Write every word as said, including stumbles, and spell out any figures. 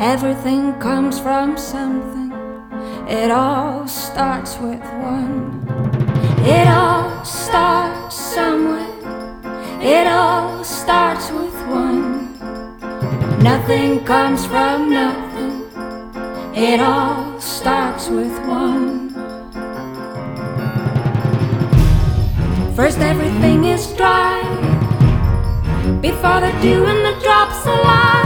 Everything comes from something. It all starts with one. It all starts somewhere. It all starts with one. Nothing comes from nothing. It all starts with one. First everything is dry before the dew and the drops align.